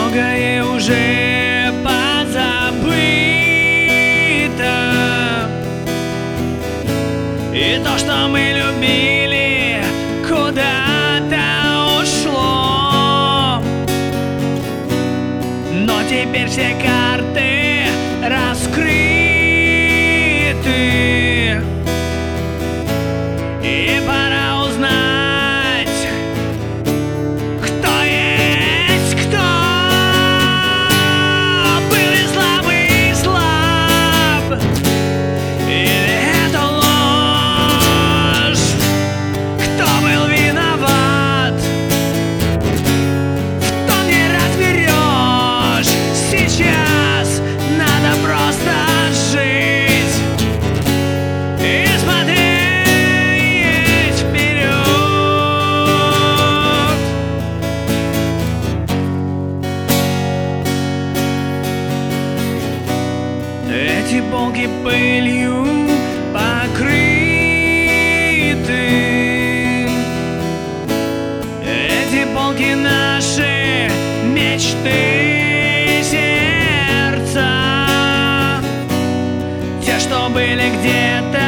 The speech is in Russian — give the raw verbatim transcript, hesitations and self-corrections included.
многое уже позабыто, и то, что мы любили, куда-то ушло. Но теперь все карты раскрыты, и пора узнать, кто есть кто. Был ли слабый слаб, или это ложь? Кто был виноват, в том не разберешь. Сейчас надо просто жить и смотреть вперед. Эти полки пылью покрыты, эти полки наши мечты сердца, те, что были где-то